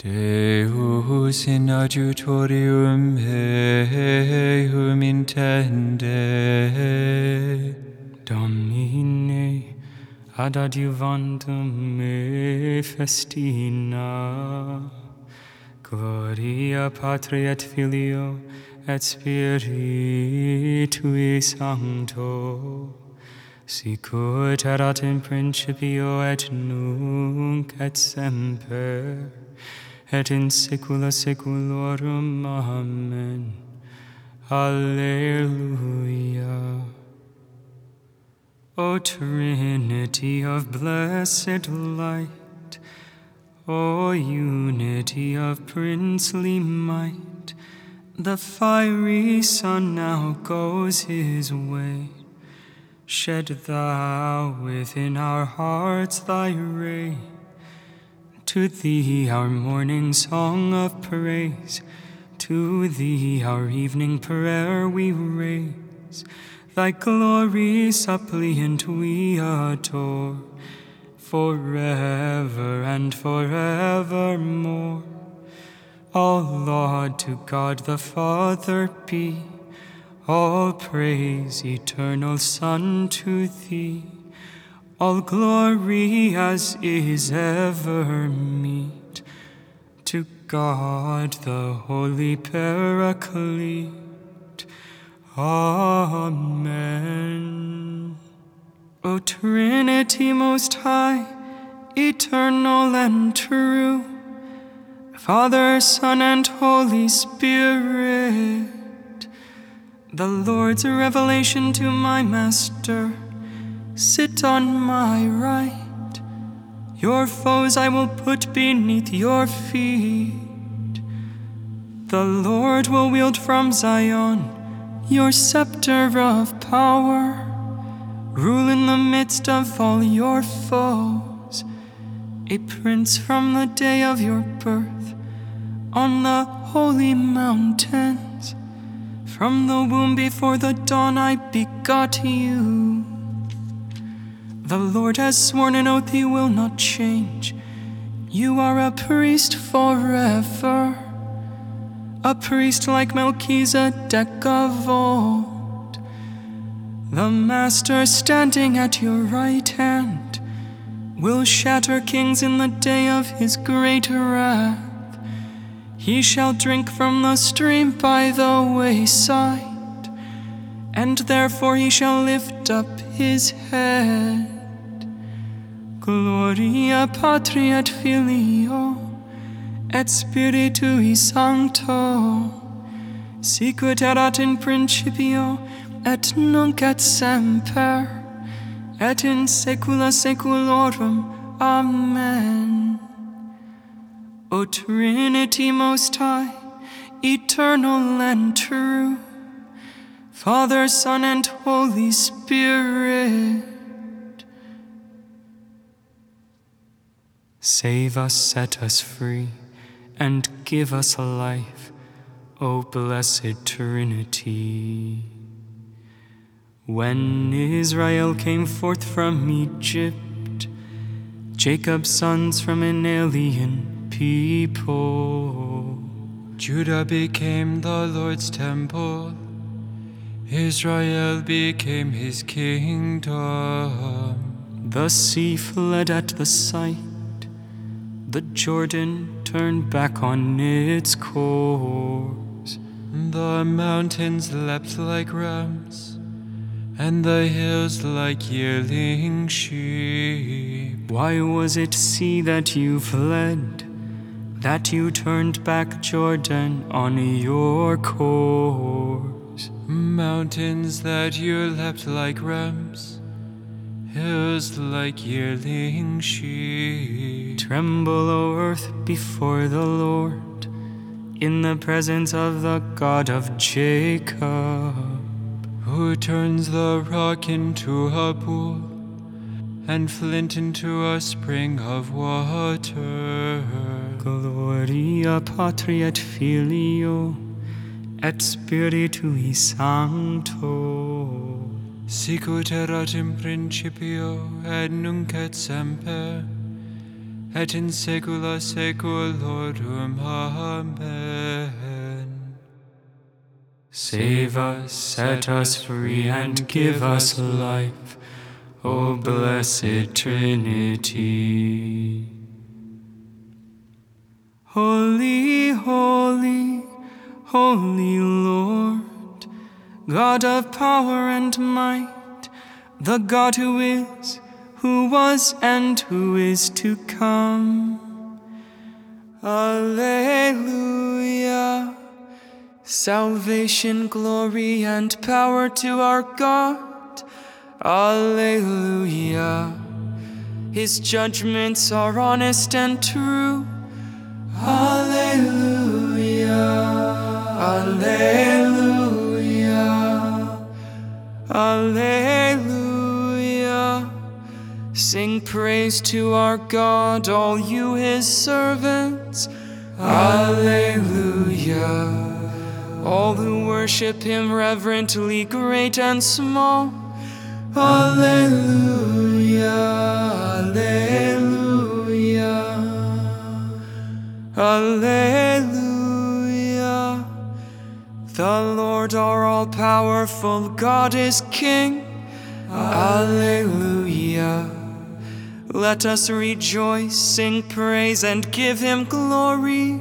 Deus in adjutorium meum intende. Domine ad adjuvandum me festina. Gloria Patri et Filio et Spiritui Sancto, sicut erat in principio et nunc et semper, et in saecula saeculorum. Amen. Alleluia. O Trinity of blessed light, O unity of princely might, the fiery sun now goes his way. Shed thou within our hearts thy ray. To thee our morning song of praise, to thee our evening prayer we raise. Thy glory suppliant we adore, forever and forevermore. All laud to God the Father be, all praise, eternal Son, to thee. All glory as is ever meet, to God the Holy Paraclete. Amen. O Trinity most high, eternal and true, Father, Son, and Holy Spirit, the Lord's revelation to my Master, sit on my right. Your foes I will put beneath your feet. The Lord will wield from Zion your scepter of power. Rule in the midst of all your foes. A prince from the day of your birth on the holy mountains. From the womb before the dawn I begot you. The Lord has sworn an oath he will not change. You are a priest forever, a priest like Melchizedek of old. The Master standing at your right hand will shatter kings in the day of his great wrath. He shall drink from the stream by the wayside, and therefore he shall lift up his head. Gloria Patri et Filio et Spiritui Sancto, sicut erat in principio et nunc et semper, et in saecula saeculorum. Amen. O Trinity most high, eternal and true, Father, Son, and Holy Spirit, save us, set us free, and give us life, O blessed Trinity. When Israel came forth from Egypt, Jacob's sons from an alien people, Judah became the Lord's temple, Israel became his kingdom. the sea fled at the sight, the Jordan turned back on its course. The mountains leapt like rams, and the hills like yearling sheep. Why was it, sea, that you fled, that you turned back, Jordan, on your course? Mountains, that you leapt like rams, hills like yearling sheep. Tremble, O earth, before the Lord, in the presence of the God of Jacob, who turns the rock into a pool, and flint into a spring of water. Gloria Patri et Filio et Spiritui Sancto, Sicut erat in principio et nunc et semper et in saecula saeculorum. Amen. Save us, set us free, and give us life, O blessed Trinity. Holy, holy, holy Lord, God of power and might, the God who is, who was, and who is to come. Alleluia. Salvation, glory, and power to our God. Alleluia. His judgments are honest and true. Alleluia. Alleluia. Alleluia. Sing praise to our God, all you his servants. Alleluia. All who worship him reverently, great and small. Alleluia. Alleluia. Alleluia. The Lord our all-powerful God is King. Alleluia. Let us rejoice, sing praise, and give him glory.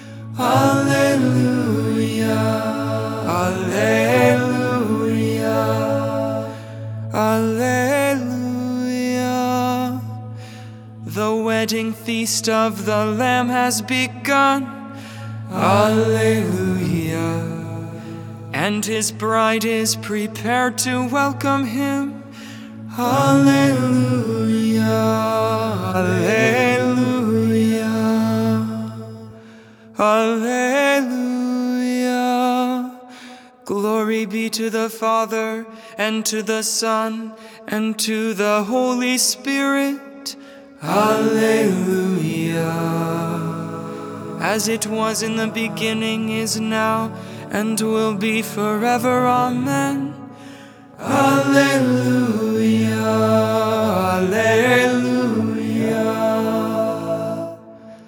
Alleluia. Alleluia. Alleluia. The wedding feast of the Lamb has begun. Alleluia. And his bride is prepared to welcome him. Alleluia. Alleluia. Alleluia. Glory be to the Father, and to the Son, and to the Holy Spirit. Alleluia. As it was in the beginning, is now, and will be forever. Amen. Alleluia. Alleluia.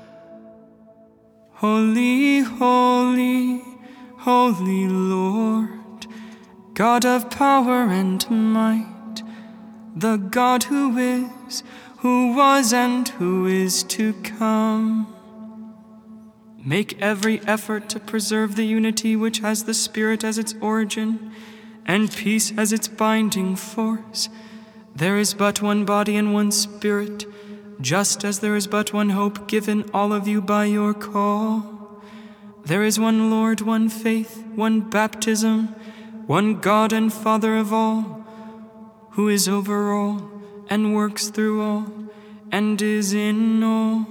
Holy, holy, holy Lord, God of power and might, the God who is, who was, and who is to come. Make every effort to preserve the unity which has the Spirit as its origin and peace as its binding force. There is but one body and one Spirit, just as there is but one hope given all of you by your call. There is one Lord, one faith, one baptism, one God and Father of all, who is over all and works through all and is in all.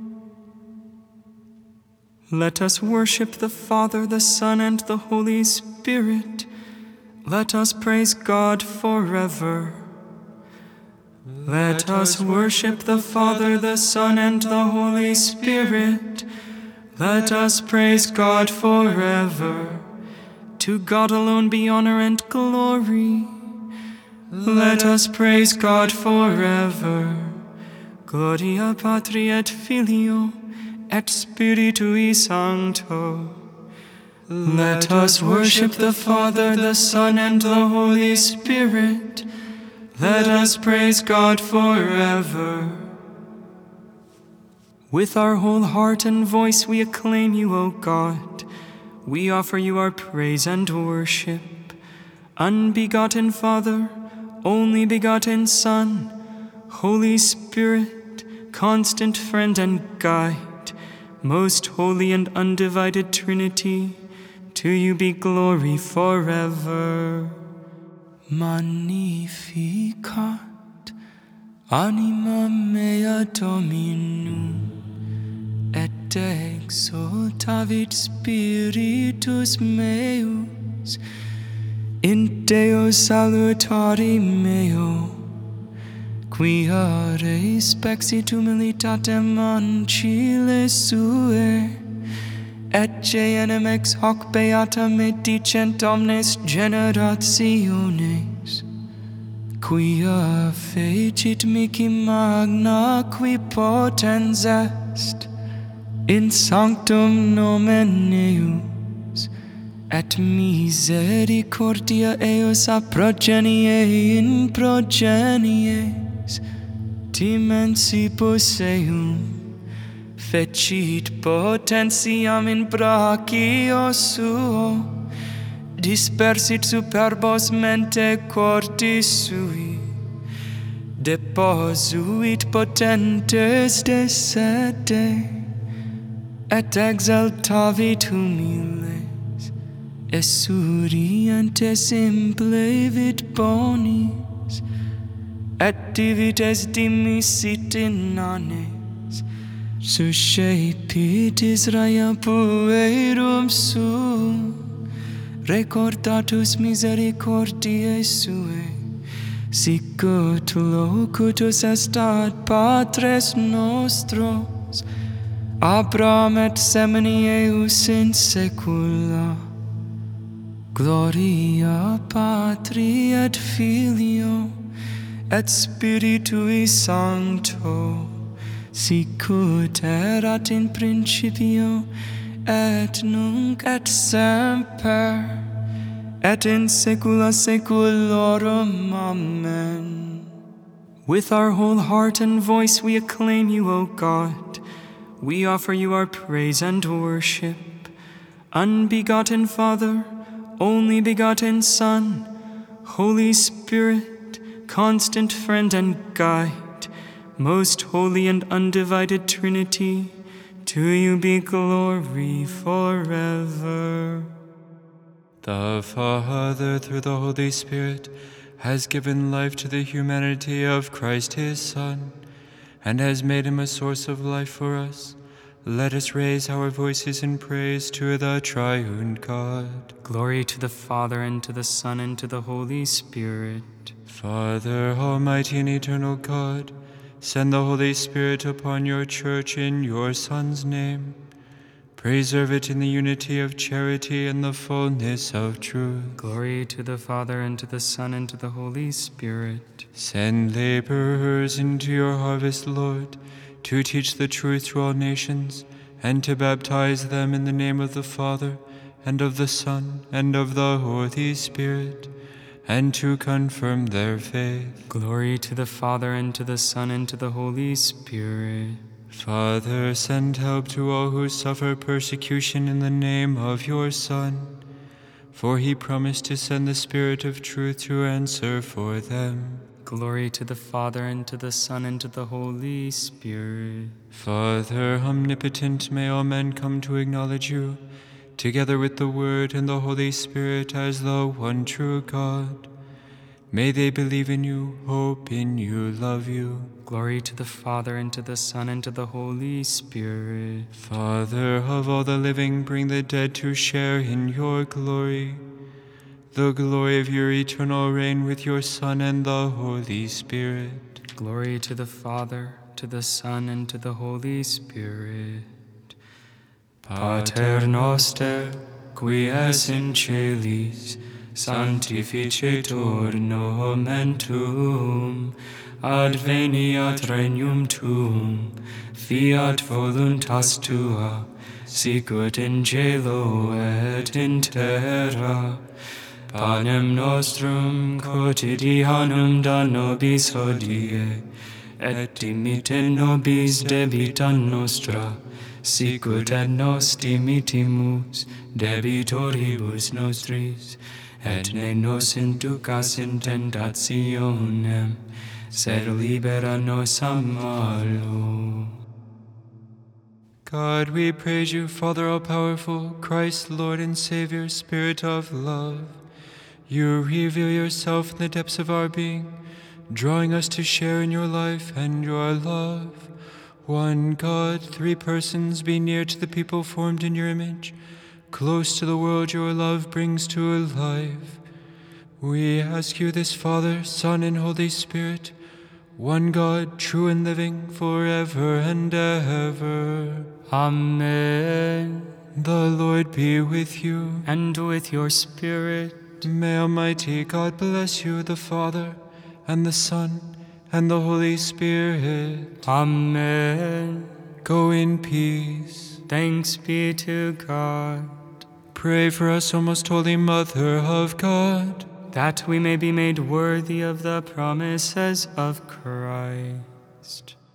Let us worship the Father, the Son, and the Holy Spirit. Let us praise God forever. Let us worship the Father, the Son, and the Holy Spirit. Let us praise God forever. To God alone be honor and glory. Let us praise God forever. Gloria Patri et Filio et Spiritui Sancto. Let us worship the Father, the Son, and the Holy Spirit. Let us praise God forever. With our whole heart and voice we acclaim you, O God. We offer you our praise and worship. Unbegotten Father, only begotten Son, Holy Spirit, constant friend and guide, most holy and undivided Trinity, to you be glory forever. Magnificat anima mea Dominum, et exultavit spiritus meus, in Deo salutari meo, quia respexit humilitatem ancile sue, et enim ex hoc beata me dicent omnes generationes, quia fecit mihi magna qui potens est in sanctum nomen eius et misericordia eius a progenie in progenies dimensibus eum fecit potentiam in brachio suo dispersit superbos mente cordis sui deposuit potentes de sede et exaltavit humiles esurientes implevit bonis et divides dimisit inanes suscepit Israel puerum suum recordatus misericordiae suae sicut locutus est ad patres nostros Abraham et semini eius in saecula gloria Patri et Filio et Spiritui Sancto sicut erat in principio et nunc et semper et in saecula saeculorum. Amen. With our whole heart and voice we acclaim you, O God. We offer you our praise and worship. Unbegotten Father, only begotten Son, Holy Spirit, constant friend and guide, most holy and undivided Trinity, to you be glory forever. The Father, through the Holy Spirit, has given life to the humanity of Christ his Son, and has made him a source of life for us. Let us raise our voices in praise to the triune God. Glory to the Father, and to the Son, and to the Holy Spirit. Father, almighty and eternal God, send the Holy Spirit upon your church in your Son's name. Preserve it in the unity of charity and the fullness of truth. Glory to the Father, and to the Son, and to the Holy Spirit. Send laborers into your harvest, Lord, to teach the truth to all nations, and to baptize them in the name of the Father, and of the Son, and of the Holy Spirit, and to confirm their faith. Glory to the Father, and to the Son, and to the Holy Spirit. Father, send help to all who suffer persecution in the name of your Son, for he promised to send the Spirit of truth to answer for them. Glory to the Father, and to the Son, and to the Holy Spirit. Father omnipotent, may all men come to acknowledge you, together with the Word and the Holy Spirit, as the one true God. May they believe in you, hope in you, love you. Glory to the Father, and to the Son, and to the Holy Spirit. Father of all the living, bring the dead to share in your glory, the glory of your eternal reign with your Son and the Holy Spirit. Glory to the Father, to the Son, and to the Holy Spirit. Pater noster, qui es in celis, sanctificetur nomen tuum, adveniat regnum tuum, fiat voluntas tua, sicut in cielo et in terra. Panem nostrum quotidianum da nobis hodie, et dimitte nobis debita nostra, sicut et nos dimittimus debitoribus nostris, et ne nos inducas in tentationem, sed libera nos a malo. God, we praise you, Father all-powerful, Christ, Lord and Savior, Spirit of love. You reveal yourself in the depths of our being, drawing us to share in your life and your love. One God, three persons, be near to the people formed in your image, close to the world your love brings to life. We ask you this, Father, Son, and Holy Spirit, one God, true and living, forever and ever. Amen. The Lord be with you. And with your spirit. May Almighty God bless you, the Father, and the Son, and the Holy Spirit. Amen. Go in peace. Thanks be to God. Pray for us, O most holy Mother of God, that we may be made worthy of the promises of Christ.